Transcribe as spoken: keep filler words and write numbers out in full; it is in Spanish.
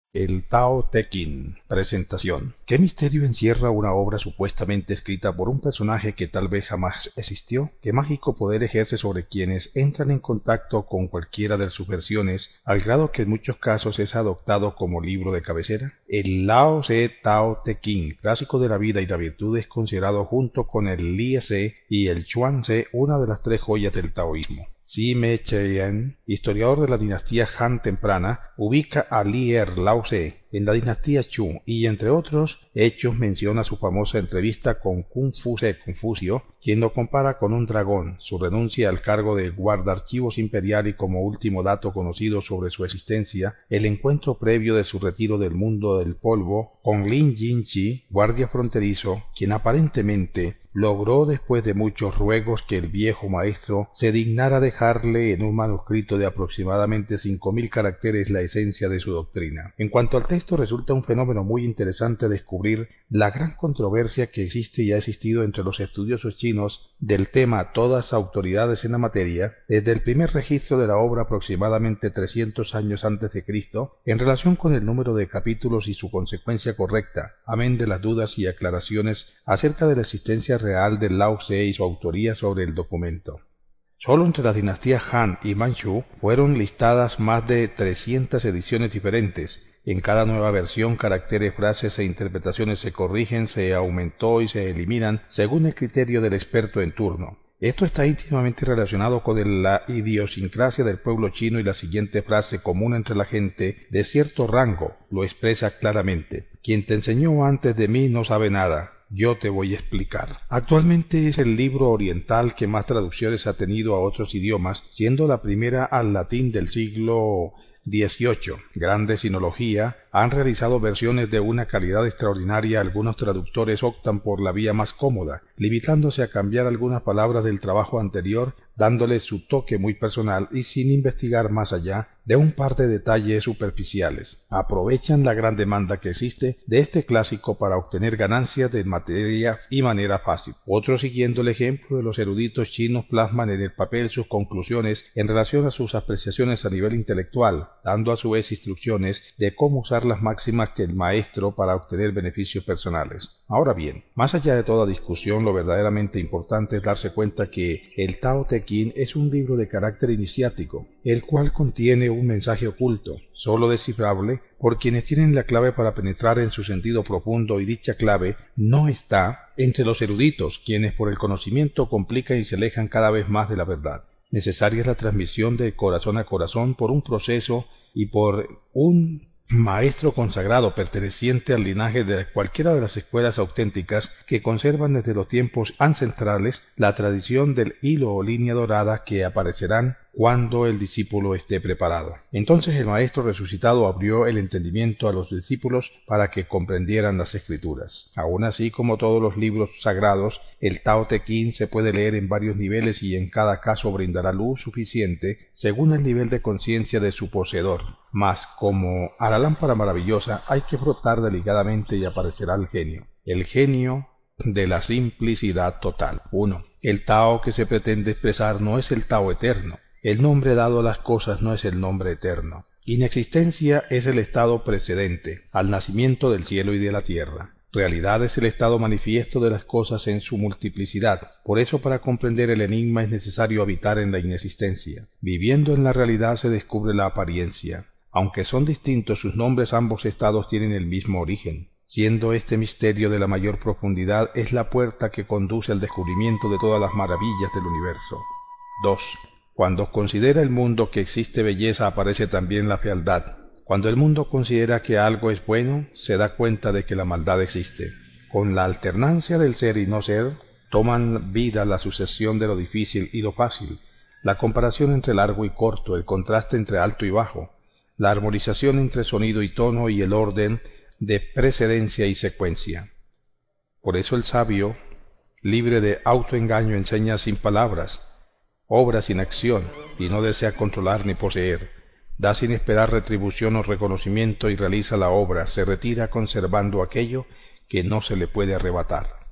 El Tao Te Ching. Presentación. ¿Qué misterio encierra una obra supuestamente escrita por un personaje que tal vez jamás existió? ¿Qué mágico poder ejerce sobre quienes entran en contacto con cualquiera de sus versiones, al grado que en muchos casos es adoptado como libro de cabecera? El Lao Tse Tao Te Ching, clásico de la vida y la virtud, es considerado junto con el Lie Tse y el Chuan Tse una de las tres joyas del taoísmo. Sime Cheyen, historiador de la dinastía Han temprana, ubica a Lier Lao Tse en la dinastía Chu y, entre otros hechos, menciona su famosa entrevista con Kung Fu Tse Confucio, quien lo compara con un dragón, su renuncia al cargo de guardaarchivos imperial y, como último dato conocido sobre su existencia, el encuentro previo de su retiro del mundo del polvo con Lin Jinchi, guardia fronterizo, quien aparentemente logró, después de muchos ruegos, que el viejo maestro se dignara dejarle en un manuscrito de aproximadamente cinco mil caracteres la esencia de su doctrina. En cuanto al texto, resulta un fenómeno muy interesante descubrir la gran controversia que existe y ha existido entre los estudiosos chinos del tema todas autoridades en la materia, desde el primer registro de la obra aproximadamente trescientos años antes de Cristo, en relación con el número de capítulos y su consecuencia correcta, amén de las dudas y aclaraciones acerca de la existencia real del Lao Tse y su autoría sobre el documento. Solo entre las dinastías Han y Manchu fueron listadas más de trescientas ediciones diferentes. En cada nueva versión, caracteres, frases e interpretaciones se corrigen, se aumentó y se eliminan según el criterio del experto en turno. Esto está íntimamente relacionado con la idiosincrasia del pueblo chino, y la siguiente frase común entre la gente de cierto rango lo expresa claramente: quien te enseñó antes de mí no sabe nada. Yo te voy a explicar. Actualmente es el libro oriental que más traducciones ha tenido a otros idiomas, siendo la primera al latín del siglo dieciocho. Grandes sinología han realizado versiones de una calidad extraordinaria. Algunos traductores optan por la vía más cómoda, limitándose a cambiar algunas palabras del trabajo anterior, dándole su toque muy personal y sin investigar más allá de un par de detalles superficiales. Aprovechan la gran demanda que existe de este clásico para obtener ganancias de materia y manera fácil. Otros, siguiendo el ejemplo de los eruditos chinos, plasman en el papel sus conclusiones en relación a sus apreciaciones a nivel intelectual, dando a su vez instrucciones de cómo usar las máximas que el maestro para obtener beneficios personales. Ahora bien, más allá de toda discusión, lo verdaderamente importante es darse cuenta que el Tao Te Ching es un libro de carácter iniciático, el cual contiene un mensaje oculto, solo descifrable por quienes tienen la clave para penetrar en su sentido profundo, y dicha clave no está entre los eruditos, quienes por el conocimiento complican y se alejan cada vez más de la verdad. Necesaria es la transmisión de corazón a corazón por un proceso y por un maestro consagrado perteneciente al linaje de cualquiera de las escuelas auténticas que conservan desde los tiempos ancestrales la tradición del hilo o línea dorada, que aparecerán cuando el discípulo esté preparado. Entonces el maestro resucitado abrió el entendimiento a los discípulos para que comprendieran las escrituras. Aun así, como todos los libros sagrados, el Tao Te Ching se puede leer en varios niveles y en cada caso brindará luz suficiente según el nivel de conciencia de su poseedor. Mas, como a la lámpara maravillosa, hay que frotar delicadamente y aparecerá el genio. El genio de la simplicidad total. uno. El Tao que se pretende expresar no es el Tao eterno. El nombre dado a las cosas no es el nombre eterno. Inexistencia es el estado precedente al nacimiento del cielo y de la tierra. Realidad es el estado manifiesto de las cosas en su multiplicidad. Por eso, para comprender el enigma es necesario habitar en la inexistencia. Viviendo en la realidad se descubre la apariencia. Aunque son distintos sus nombres, ambos estados tienen el mismo origen. Siendo este misterio de la mayor profundidad, es la puerta que conduce al descubrimiento de todas las maravillas del universo. dos. Cuando considera el mundo que existe belleza, aparece también la fealdad. Cuando el mundo considera que algo es bueno, se da cuenta de que la maldad existe. Con la alternancia del ser y no ser, toman vida la sucesión de lo difícil y lo fácil, la comparación entre largo y corto, el contraste entre alto y bajo, la armonización entre sonido y tono y el orden de precedencia y secuencia. Por eso el sabio, libre de autoengaño, enseña sin palabras, obra sin acción, y no desea controlar ni poseer. Da sin esperar retribución o reconocimiento y realiza la obra, se retira conservando aquello que no se le puede arrebatar.